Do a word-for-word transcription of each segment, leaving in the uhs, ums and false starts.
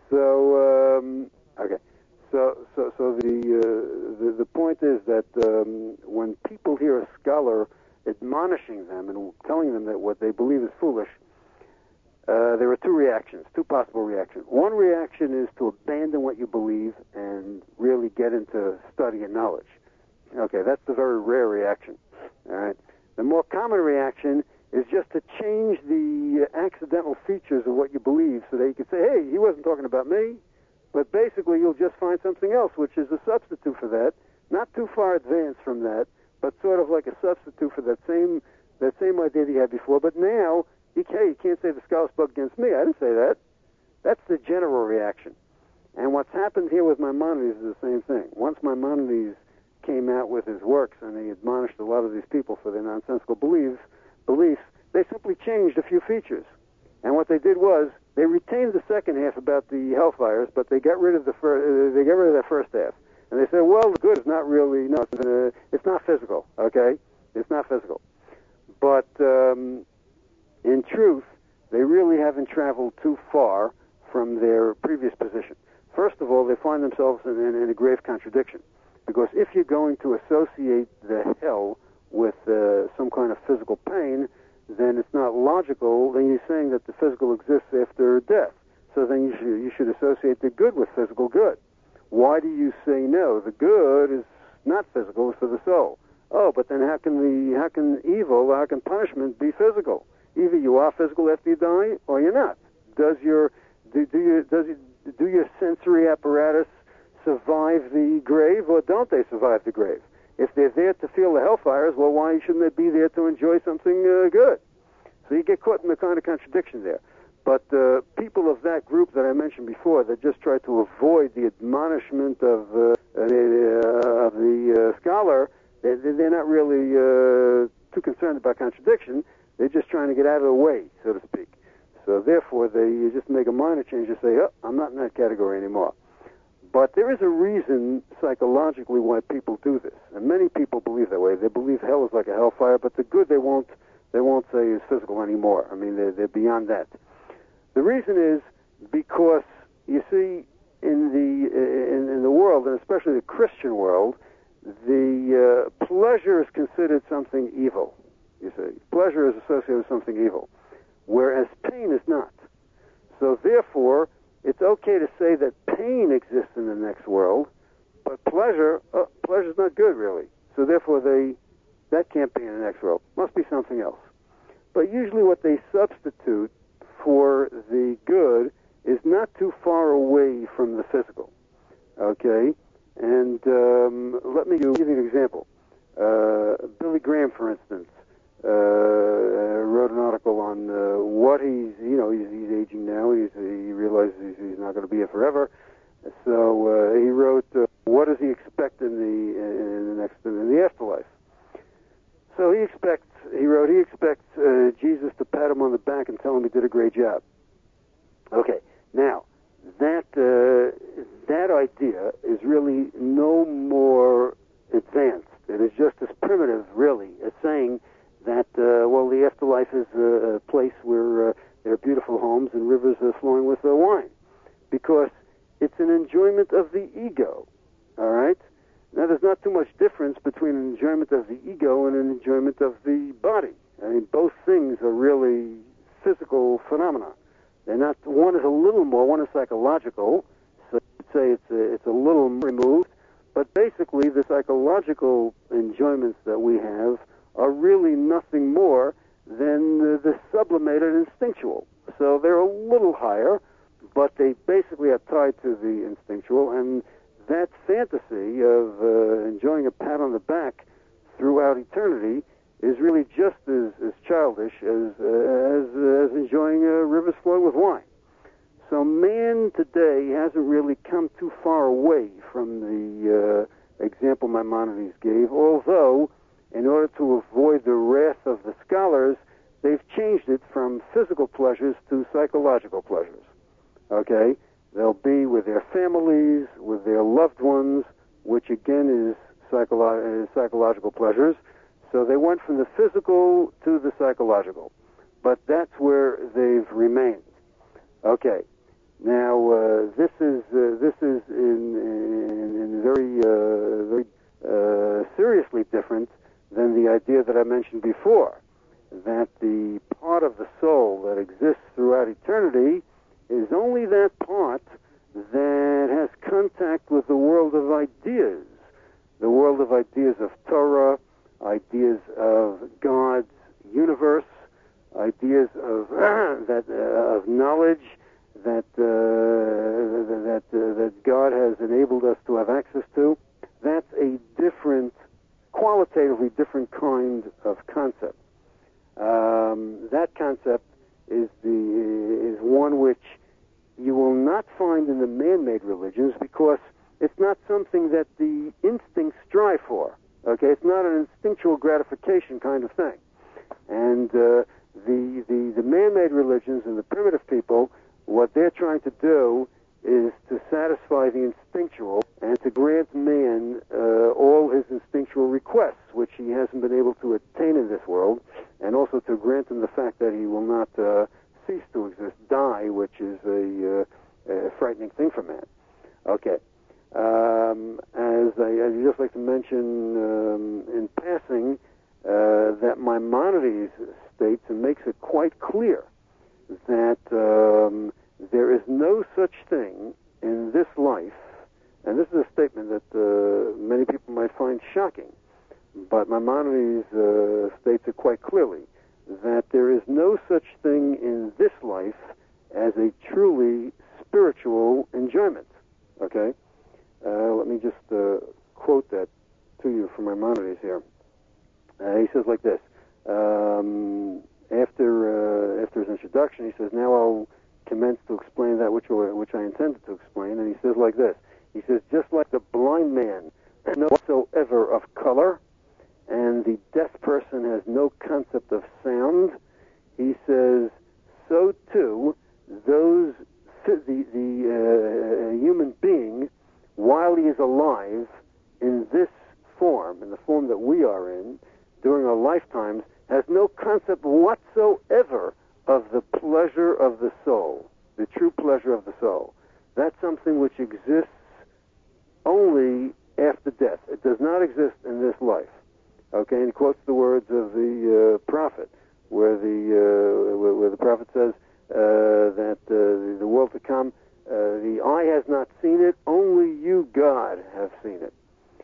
So, um, okay. So, so, so the, uh, the the point is that um, when people hear a scholar admonishing them and telling them that what they believe is foolish, uh, there are two reactions, two possible reactions. One reaction is to abandon what you believe and really get into study and knowledge. Okay, that's the very rare reaction. All right. The more common reaction is just to change the accidental features of what you believe so that you can say, hey, he wasn't talking about me. But basically, you'll just find something else, which is a substitute for that, not too far advanced from that, but sort of like a substitute for that same that same idea that you had before. But now, you can't, you can't say the scholar spoke against me. I didn't say that. That's the general reaction. And what's happened here with Maimonides is the same thing. Once Maimonides came out with his works and he admonished a lot of these people for their nonsensical beliefs, beliefs, they simply changed a few features. And what they did was they retained the second half about the hellfires, but they got rid of the first. Uh, they got rid of that first half. And they said, well, the good is not really no, it's, uh, it's not physical. Okay, it's not physical. But um, in truth, they really haven't traveled too far from their previous position. First of all, they find themselves in, in, in a grave contradiction, because if you're going to associate the hell with uh, some kind of physical pain, then it's not logical. Then you're saying that the physical exists after death. So then you should, you should associate the good with physical good. Why do you say no? The good is not physical, it's for the soul. Oh, but then how can the how can evil, how can punishment be physical? Either you are physical after you die, or you're not. Does your do, do you does you, do your sensory apparatus survive the grave, or don't they survive the grave? If they're there to feel the hellfires, well, why shouldn't they be there to enjoy something uh, good? So you get caught in the kind of contradiction there. But uh, people of that group that I mentioned before that just try to avoid the admonishment of, uh, uh, of the uh, scholar, they, they're not really uh, too concerned about contradiction. They're just trying to get out of the way, so to speak. So therefore, they just make a minor change and say, oh, I'm not in that category anymore. But there is a reason psychologically why people do this, and many people believe that way. They believe hell is like a hellfire, but the good they won't they won't say is physical anymore. I mean, they're, they're beyond that. The reason is because you see, in the in, in the world, and especially the Christian world, the uh, pleasure is considered something evil. You see, pleasure is associated with something evil, whereas pain is not. So therefore, it's okay to say that pain exists in the next world, but pleasure, uh, pleasure is not good, really. So therefore, they that can't be in the next world. Must be something else. But usually what they substitute for the good is not too far away from the physical. Okay? And um, let me give you an example. Uh, Billy Graham, for instance, uh, wrote an article on uh, what he's, you know, he's, he's aging now. He's, he realizes he's, he's not going to be here forever. So uh, he wrote, uh, what does he expect in the in the next in the afterlife? So he expects, he wrote, he expects uh, Jesus to pat him on the back and tell him he did a great job. Okay, now that uh, that idea is really no more advanced. It is just as primitive, really, as saying that, uh, well, the afterlife is a, a place where uh, there are beautiful homes and rivers are flowing with uh, wine, because it's an enjoyment of the ego, all right? Now, there's not too much difference between an enjoyment of the ego and an enjoyment of the body. I mean, both things are really physical phenomena. They're not, one is a little more, one is psychological, so you'd say it's a, it's a little removed, but basically the psychological enjoyments that we have are really nothing more than the, the sublimated instinctual. So they're a little higher, but they basically are tied to the instinctual, and that fantasy of uh, enjoying a pat on the back throughout eternity is really just as, as childish as, uh, as, uh, as enjoying uh, rivers flowing with wine. So man today hasn't really come too far away from the uh, example Maimonides gave, although in order to avoid the wrath of the scholars, they've changed it from physical pleasures to psychological pleasures. Okay? They'll be with their families, with their loved ones, which again is psycholo- uh, psychological pleasures. So they went from the physical to the psychological. But that's where they've remained. Okay. Now, uh, this is uh, this is in, in, in very uh, very uh, seriously different than the idea that I mentioned before, that the part of the soul that exists throughout eternity is only that part that has contact with the world of ideas, the world of ideas of Torah, ideas of God's universe, ideas of that uh, of knowledge that uh, that uh, that God has enabled us to have access to. That's a different, qualitatively different kind of concept. Um, that concept is the is one which you will not find in the man-made religions, because it's not something that the instincts strive for. Okay, it's not an instinctual gratification kind of thing. And uh, the, the the man-made religions and the primitive people, what they're trying to do is to satisfy the instinctual and to grant man uh, all his instinctual requests, which he hasn't been able to attain in this world, and also to grant him the fact that he will not uh, cease to exist, die, which is a, uh, a frightening thing for man. Okay. Um, as I, I'd just like to mention um, in passing uh, that Maimonides states and makes it quite clear that um, there is no such thing in this life, and this is a statement that uh, many people might find shocking, but Maimonides uh, states it quite clearly, that there is no such thing in this life as a truly spiritual enjoyment. Okay? Uh, let me just uh, quote that to you from Maimonides here. Uh, he says like this, um, after uh, after his introduction, he says, now I'll commence to explain that which, which I intended to explain, and he says like this, he says, just like the blind man has no whatsoever of color, and the deaf person has no concept of sound, he says, so too, those, the, the uh, human being, while he is alive in this form, in the form that we are in, during our lifetimes, has no concept whatsoever of the pleasure of the soul, the true pleasure of the soul. That's something which exists only after death. It does not exist in this life. Okay, and he quotes the words of the uh, prophet, where the uh, where, where the prophet says uh, that uh, the, the world to come, uh, the eye has not seen it, only you, God, have seen it.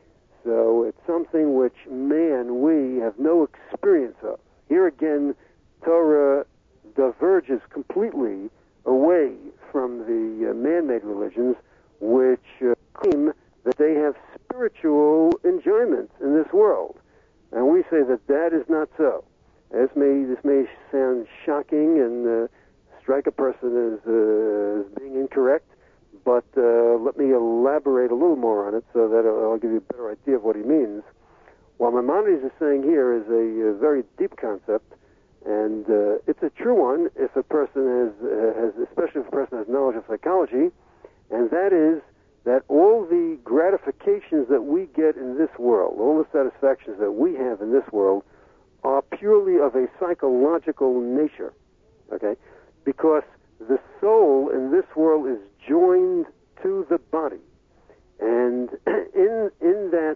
So it's something which man, we have no experience of. Here again, Torah diverges completely away from the uh, man-made religions, which uh, claim that they have spiritual enjoyments in this world. And we say that that is not so. This may, this may sound shocking and uh, strike a person as, uh, as being incorrect, but uh, let me elaborate a little more on it so that I'll give you a better idea of what he means. What Maimonides is saying here is a, a very deep concept, and uh, it's a true one if a person has, uh, has, especially if a person has knowledge of psychology, and that is that all the gratifications that we get in this world, all the satisfactions that we have in this world, are purely of a psychological nature, okay? Because the soul in this world is joined to the body, and in in that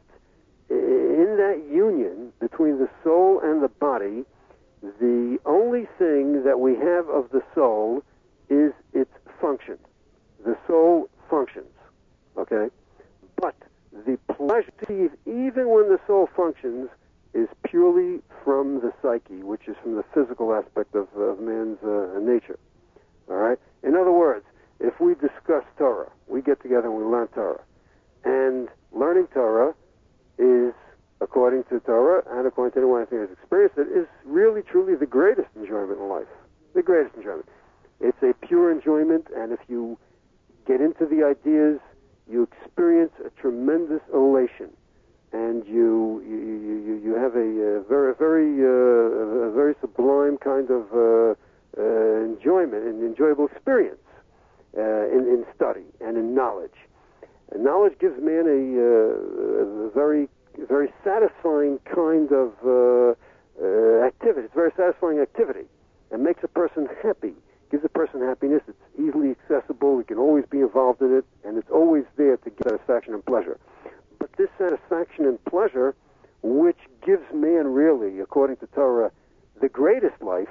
in that union between the soul and the body, the only thing that we have of the soul is its function. The soul functions, okay? But the pleasure, even when the soul functions, is purely from the psyche, which is from the physical aspect of, of man's uh, nature. All right? In other words, if we discuss Torah, we get together and we learn Torah. And learning Torah is, according to Torah, and according to anyone I think has experienced it, is really, truly the greatest enjoyment in life. The greatest enjoyment. It's a pure enjoyment, and if you get into the ideas, you experience a tremendous elation. And you you, you, you have a, a very, very, uh, a very sublime kind of uh, uh, enjoyment, an enjoyable experience uh, in, in study and in knowledge. And knowledge gives man a, uh, a very, very satisfying kind of uh, uh, activity. It's a very satisfying activity and makes a person happy. gives a person happiness. It's easily accessible. We can always be involved in it, and it's always there to give satisfaction and pleasure. But this satisfaction and pleasure, which gives man really, according to Torah, the greatest life,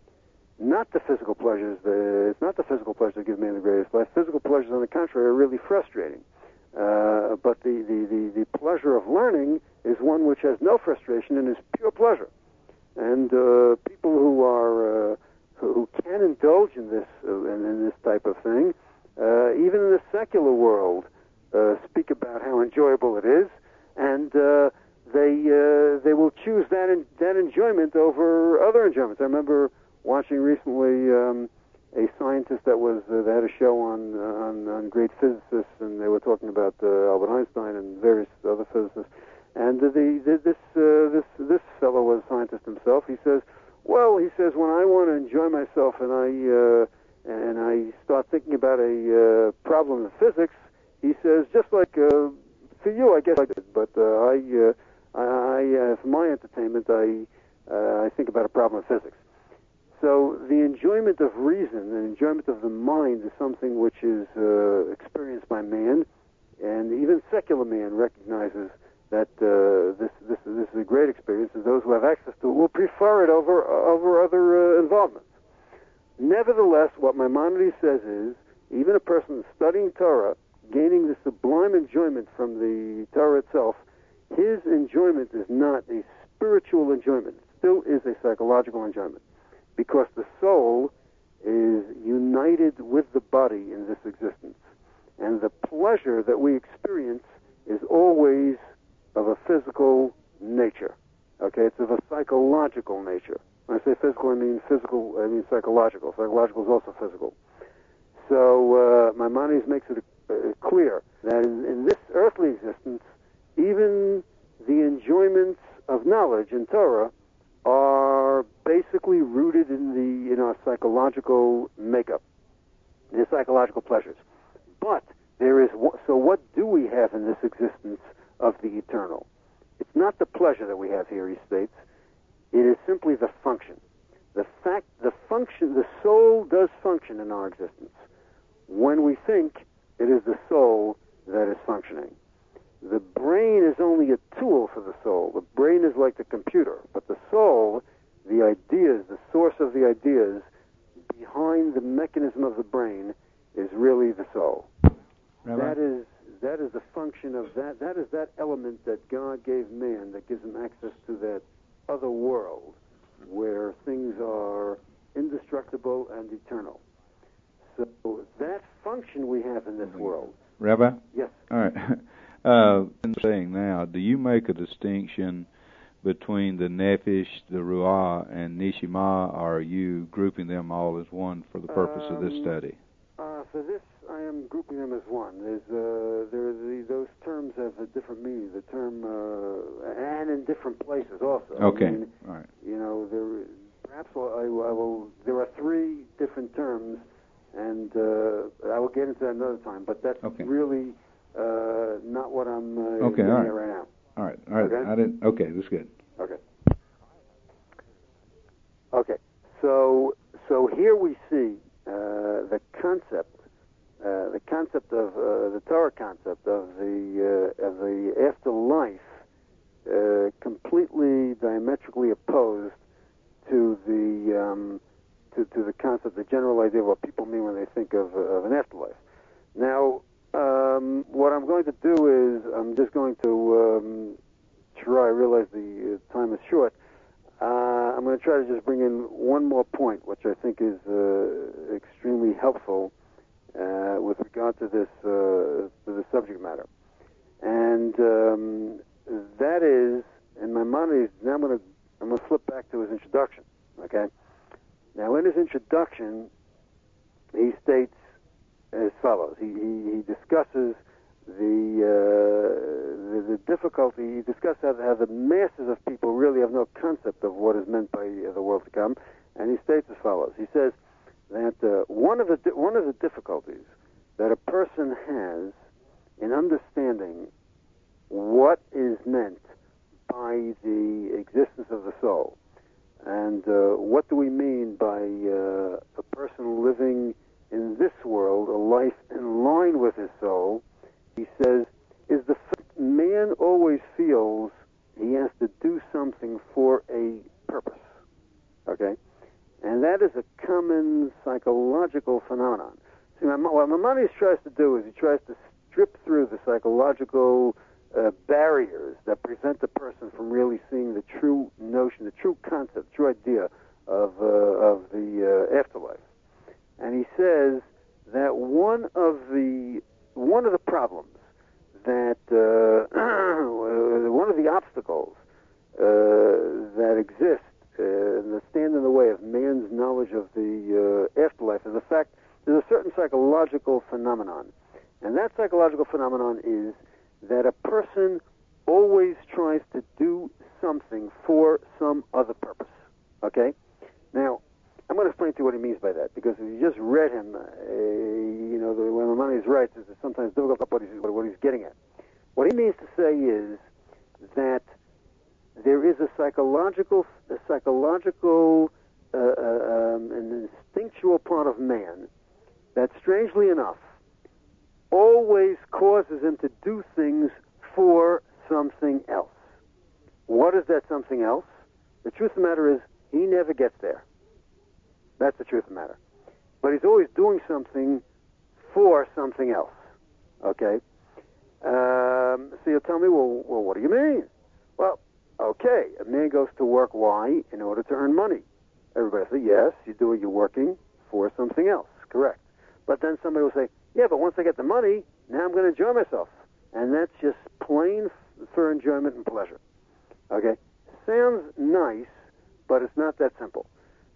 not the physical pleasures. The, it's not the physical pleasures that give man the greatest life. Physical pleasures, on the contrary, are really frustrating. Uh, but the, the, the, the pleasure of learning is one which has no frustration and is pure pleasure. And uh, people who are uh, who can indulge in this uh, in, in this type of thing, uh, even in the secular world, uh, speak about how enjoyable it is, and uh, they uh, they will choose that in, that enjoyment over other enjoyments. I remember watching recently um, a scientist that was uh, that had a show on, uh, on on great physicists, and they were talking about uh, Albert Einstein and various other physicists. And the, the this uh, this this fellow was a scientist himself. He says, "Well, he says when I want to enjoy myself and I uh, and I start thinking about a uh, problem in physics, he says just like uh, for you, I guess I did, but uh, I uh, I, I uh, for my entertainment, I uh, I think about a problem in physics." So the enjoyment of reason and enjoyment of the mind is something which is uh, experienced by man, and even secular man recognizes that uh, this this this is a great experience, and those who have access to it will prefer it over over other uh, involvements. Nevertheless, what Maimonides says is, even a person studying Torah, gaining the sublime enjoyment from the Torah itself, his enjoyment is not a spiritual enjoyment. It still is a psychological enjoyment, because the soul is united with the body in this existence, and the pleasure that we experience is always of a physical nature. Okay, it's of a psychological nature. When I say physical, I mean physical, I mean psychological. Psychological is also physical. So uh, Maimonides makes it uh, clear that in, in this earthly existence, even the enjoyments of knowledge in Torah are basically rooted in the in our psychological makeup, the psychological pleasures. But there is so what do we have in this existence of the eternal? It's not the pleasure that we have here, he states. It is simply the function. The fact, the function, the soul does function in our existence. When we think, it is the soul that is functioning. The brain is only a tool for the soul. The brain is like the computer, but the soul, the ideas, the source of the ideas behind the mechanism of the brain is really the soul. Rabbi? That is that is the function of that. That is that element that God gave man that gives him access to that other world where things are indestructible and eternal. So that function we have in this world. Rabbi? Yes. All right. Uh, in saying now, do you make a distinction between the Nefesh, the Ruah, and Neshama, or are you grouping them all as one for the purpose um, of this study? Uh, for this, I am grouping them as one. There's, uh, there, the, those terms have a different meaning. The term, uh, and in different places also. Okay. I mean, all right. You know, there, perhaps I, I will. There are three different terms, and uh, I will get into that another time. But that's okay. really uh, not what I'm uh, okay, getting all right. at right now. All right. All right. Okay? I didn't. Okay, that's good. Okay. Okay. So, so here we see uh, the concept, uh, the concept of uh, the Torah concept of the uh, of the afterlife, uh, completely diametrically opposed to the um, to, to the concept, the general idea of what people mean when they think of, uh, of an afterlife. Now, um, what I'm going to do is I'm just going to um, try. I realize the uh, time is short. Uh, I'm going to try to just bring in one more point, which I think is uh, extremely helpful uh, with regard to this uh, to the subject matter, and um, that is, in Maimonides. Now I'm going to I'm going to flip back to his introduction. Okay. Now, in his introduction, he states as follows. He he, he discusses the, uh, the the difficulty. He discusses how, how the masses of people really have no concept of what is meant by uh, the world to come, and he states as follows. He says that uh, one of the di- one of the difficulties that a person has in understanding what is meant by the existence of the soul And uh, what do we mean by uh, a person living in this world, a life in line with his soul? He says, is the fact man always feels he has to do something for a purpose. Okay? And that is a common psychological phenomenon. See, what Maimonides tries to do is he tries to strip through the psychological uh, barriers that prevent the person from really seeing the true notion, the true concept, the true idea of, uh, of the uh, afterlife. And he says that one of the one of the problems that uh, one of the obstacles uh, that exist uh, and that stand in the way of man's knowledge of the uh, afterlife is the fact there's a certain psychological phenomenon, and that psychological phenomenon is that a person always tries to do something for some other purpose. Okay? Now, I'm going to explain to you what he means by that, because if you just read him, uh, you know, the, when Maimonides writes, it's sometimes difficult to what he's, what he's getting at. What he means to say is that there is a psychological, a psychological, uh, uh, um, an instinctual part of man that, strangely enough, always causes him to do things for something else. What is that something else? The truth of the matter is, he never gets there. That's the truth of the matter. But he's always doing something for something else. Okay? Um, so you'll tell me, well, well, what do you mean? Well, okay, a man goes to work. Why? In order to earn money. Everybody will say, yes, you do it, you're working for something else. Correct. But then somebody will say, yeah, but once I get the money, now I'm going to enjoy myself. And that's just plain f- for enjoyment and pleasure. Okay? Sounds nice, but it's not that simple.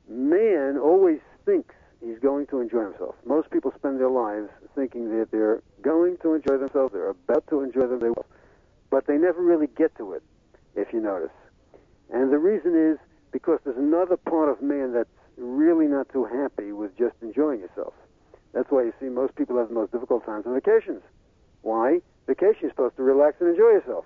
Man always thinks he's going to enjoy himself. Most people spend their lives thinking that they're going to enjoy themselves, they're about to enjoy themselves, but they never really get to it, if you notice. And the reason is because there's another part of man that's really not too happy with just enjoying yourself. That's why you see most people have the most difficult times on vacations. Why? Vacation is supposed to relax and enjoy yourself.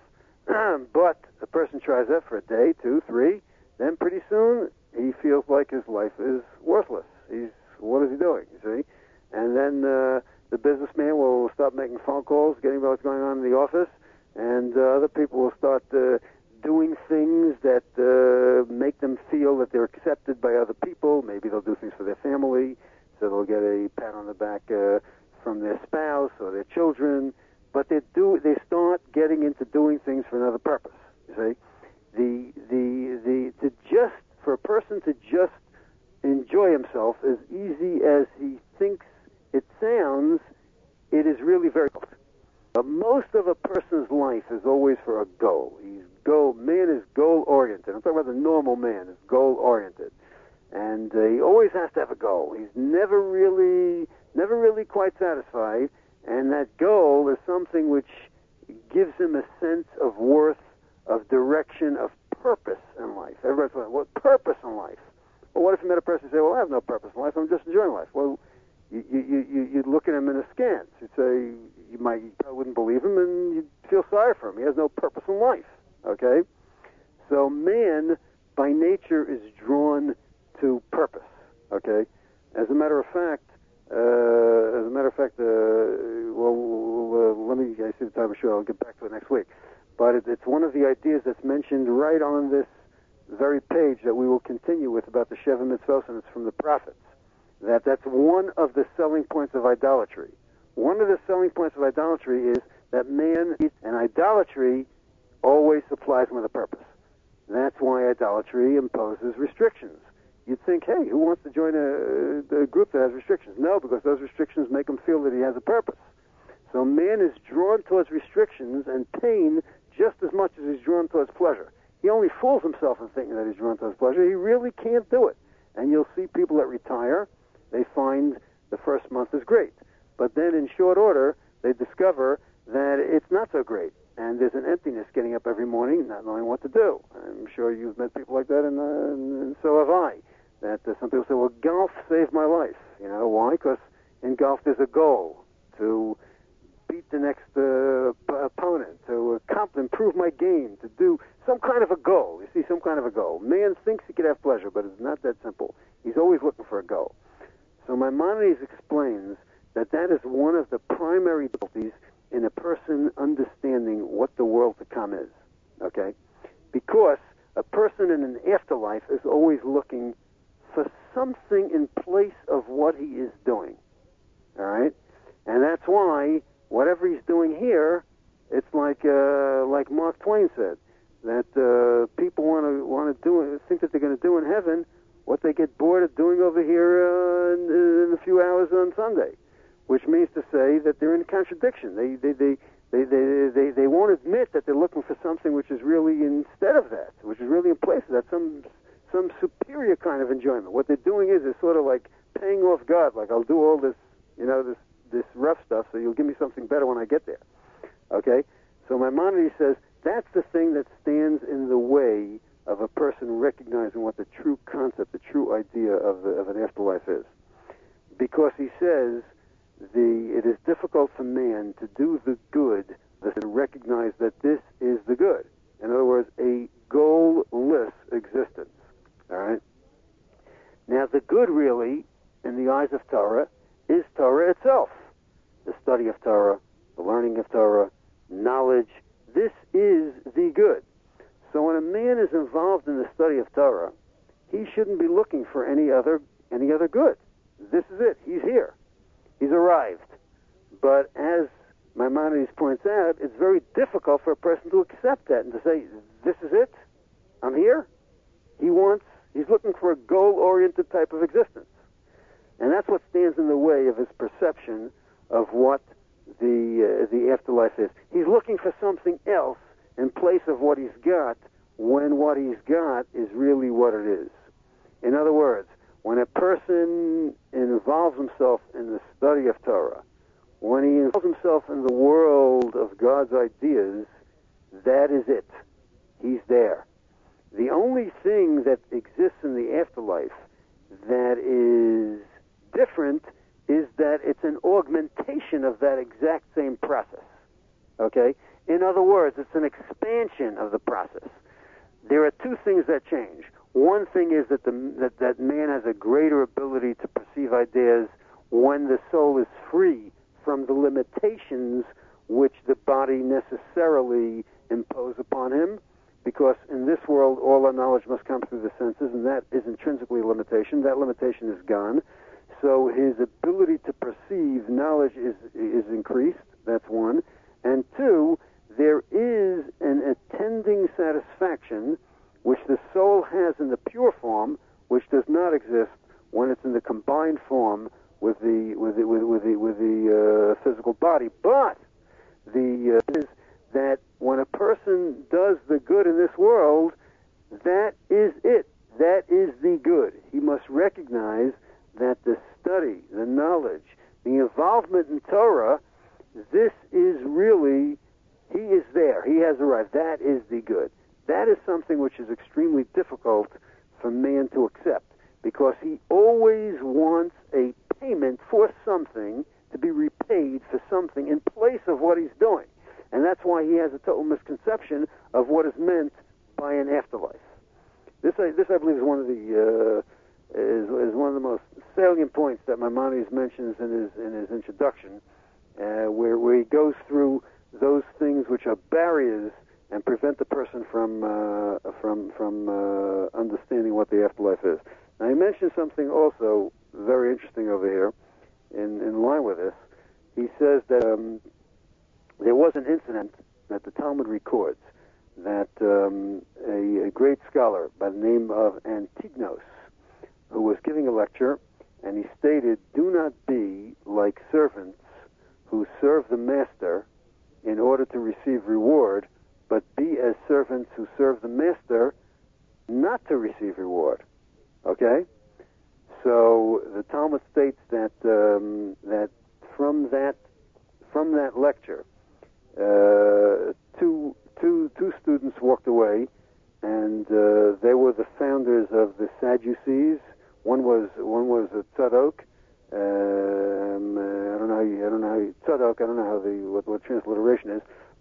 But a person tries that for a day, two, three, then pretty soon he feels like his life is worthless. He's, what is he doing, you see? And then uh, the businessman will stop making phone calls, getting about what's going on in the office, and uh, other people will start uh, doing things that uh, make them feel that they're accepted by other people. Maybe they'll do things for their family, so they'll get a pat on the back uh, from their spouse or their children. But they do they start getting into doing things for another purpose. You see, the the the to just for a person to just enjoy himself as easy as he thinks it sounds, it is really very difficult. But most of a person's life is always for a goal. He's goal man is goal oriented. I'm talking about the normal man is goal oriented. And uh, he always has to have a goal. He's never really, never really quite satisfied. And that goal is something which gives him a sense of worth, of direction, of purpose in life. Everybody's like, what purpose in life? Well, what if you met a person and say, well, I have no purpose in life. I'm just enjoying life. Well, you, you, you, you'd look at him in askance. You'd say, you might, you probably wouldn't believe him, and you'd feel sorry for him. He has no purpose in life. Okay? So man, by nature, is drawn to purpose. Okay? As a matter of fact, uh, as a matter of fact, uh, well, uh, let me, I see the time of show, I'll get back to it next week. But it, it's one of the ideas that's mentioned right on this very page that we will continue with about the Sheva Mitzvot, and it's from the prophets. That that's one of the selling points of idolatry. One of the selling points of idolatry is that man, and idolatry always supplies him with a purpose. That's why idolatry imposes restrictions. You'd think, hey, who wants to join a, a group that has restrictions? No, because those restrictions make him feel that he has a purpose. So man is drawn towards restrictions and pain just as much as he's drawn towards pleasure. He only fools himself in thinking that he's drawn towards pleasure. He really can't do it. And you'll see people that retire, they find the first month is great. But then in short order, they discover that it's not so great. And there's an emptiness getting up every morning, not knowing what to do. I'm sure you've met people like that, and, uh, and so have I. That uh, some people say, well, golf saved my life. You know, why? Because in golf there's a goal to beat the next uh, p- opponent, to uh, comp- improve my game, to do some kind of a goal. You see, some kind of a goal. Man thinks he could have pleasure, but it's not that simple. He's always looking for a goal. So Maimonides explains that that is one of the primary difficulties in a person understanding what the world to come is, okay? Because a person in an afterlife is always looking for something in place of what he is doing, all right? And that's why whatever he's doing here, it's like uh, like Mark Twain said, that uh, people want to want to do think that they're going to do in heaven what they get bored of doing over here uh, in, in a few hours on Sunday, which means to say that they're in contradiction. They they they they they they, they won't admit that they're looking for something which is really instead of that, which is really in place of that, some some superior kind of enjoyment. What they're doing is is sort of like paying off God, like I'll do all this, you know, this this rough stuff, so you'll give me something better when I get there. Okay? So Maimonides says that's the thing that stands in the way of a person recognizing what the true concept, the true idea of, the, of an afterlife is. Because he says the it is difficult for man to do the good, to recognize that this is the good. In other words, a goal-less existence. All right? Now, the good really, in the eyes of Torah, is Torah itself. The study of Torah, the learning of Torah, knowledge. This is the good. So when a man is involved in the study of Torah, he shouldn't be looking for any other any other good. This is it. He's here. He's arrived. But as Maimonides points out, it's very difficult for a person to accept that and to say, this is it? I'm here? He wants, he's looking for a goal-oriented type of existence. And that's what stands in the way of his perception of what the uh, the afterlife is. He's looking for something else in place of what he's got, when what he's got is really what it is. In other words, when a person involves himself in the study of Torah, when he involves himself in the world of God's ideas, that is it. He's there. The only thing that exists in the afterlife that is different is that it's an augmentation of that exact same process. Okay? In other words, it's an expansion of the process. There are two things that change. One thing is that, the, that that man has a greater ability to perceive ideas when the soul is free from the limitations which the body necessarily impose upon him, because in this world all our knowledge must come through the senses, and that is intrinsically a limitation. That limitation is gone. So his ability to perceive knowledge is is increased. That's one. And two, there is an attending satisfaction which the soul has in the pure form, which does not exist when it's in the combined form with the with the with, with the with the uh, physical body. But the uh, is that when a person does the good in this world, that is it. That is the good. He must recognize that the study, the knowledge, the involvement in Torah, this is really, he is there. He has arrived. That is the good. That is something which is extremely difficult for man to accept, because he always wants a payment for something, to be repaid for something in place of what he's doing. And that's why he has a total misconception of what is meant by an afterlife. This, I, this I believe, is one of the uh, is, is one of the most salient points that Maimonides mentions in his in his introduction, uh, where where he goes through those things which are barriers and prevent the person from uh, from from uh, understanding what the afterlife is. Now, he mentions something also very interesting over here, in in line with this. He says that um, there was an incident that the Talmud records that um, a, a great scholar by the name of Antignos, who was giving a lecture, and he stated, "Do not be like servants who serve the master in order to receive reward, but be as servants who serve the master not to receive reward." Okay? So the Talmud states that um, that from that from that lecture, uh, two two two students walked away, and uh, they were the founders of the Sadducees. One was one was a Tzadok. Um, uh, I don't know. How you, I don't know how you, Tzadok. I don't know how the what, what transliteration is,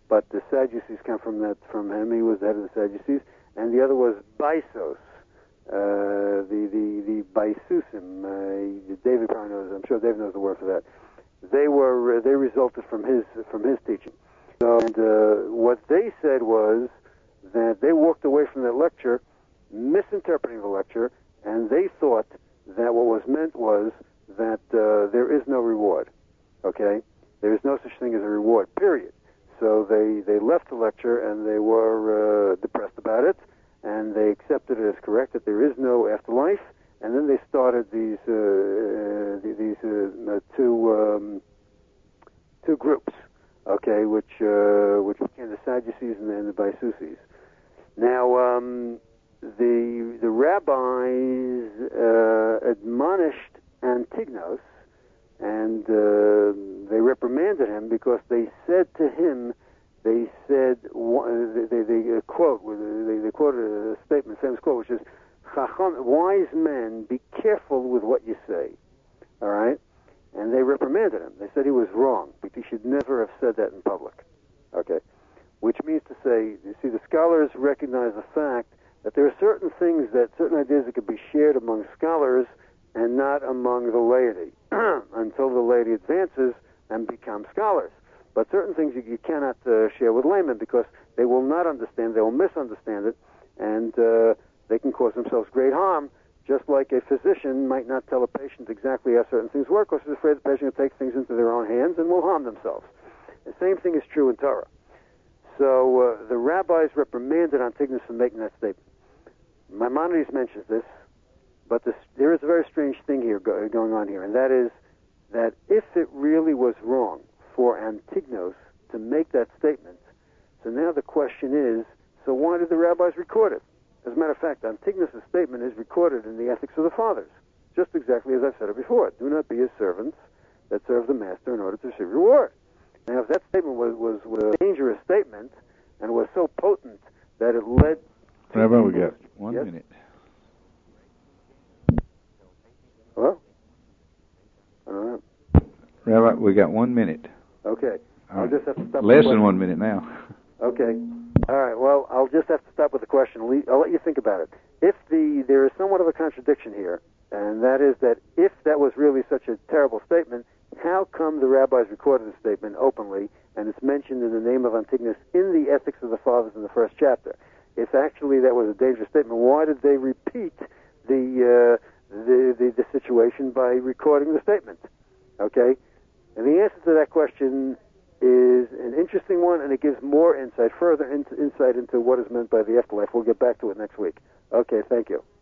but the Sadducees come from that from him. He was the head of the Sadducees, and the other was Baisos, uh, the the the Baisusim. Uh, David probably knows. I'm sure David knows the word for that. They were uh, they resulted from his from his teaching. So, and uh, what they said was that they walked away from that lecture, misinterpreting the lecture, and they thought that what was meant was that uh, there is no reward. Okay, there is no such thing as a reward. Period. So they they left the lecture and they were uh, depressed about it, and they accepted it as correct that there is no afterlife. And then they started these uh, uh, these uh, two um, two groups. Okay, which uh, which became the Sadducees and the, and the Baisusis. Now, um, the the rabbis uh, admonished Antignos, and uh, they reprimanded him because they said to him, they said they they, they quote they, they quoted a statement, famous quote, which is, "Chacham, wise men, be careful with what you say." All right. And they reprimanded him. They said he was wrong, but he should never have said that in public. Okay? Which means to say, you see, the scholars recognize the fact that there are certain things, that certain ideas that could be shared among scholars and not among the laity until the laity advances and becomes scholars. But certain things you, you cannot uh, share with laymen because they will not understand, they will misunderstand it, and uh, they can cause themselves great harm. Just like a physician might not tell a patient exactly how certain things work, because he's afraid the patient will take things into their own hands and will harm themselves. The same thing is true in Torah. So uh, the rabbis reprimanded Antigonus for making that statement. Maimonides mentions this, but this, there is a very strange thing here go, going on here, and that is that if it really was wrong for Antigonus to make that statement, so now the question is, so why did the rabbis record it? As a matter of fact, Antigonus' statement is recorded in the Ethics of the Fathers, just exactly as I've said it before. Do not be as servants that serve the master in order to receive reward. Now, if that statement was, was, was a dangerous statement and was so potent that it led to... Rabbi, we got one yes? minute. Hello? I don't know. Rabbi, we got one minute. Okay. I'll Right. just have to stop. Less than one minute now. Okay. All right. Well, I'll just have to stop with the question. I'll let you think about it. If the there is somewhat of a contradiction here, and that is that if that was really such a terrible statement, how come the rabbis recorded the statement openly, and it's mentioned in the name of Antigonus in the Ethics of the Fathers in the first chapter? If actually that was a dangerous statement, why did they repeat the uh, the, the the situation by recording the statement? Okay. And the answer to that question is an interesting one, and it gives more insight, further in, insight into what is meant by the afterlife. We'll get back to it next week. Okay, thank you.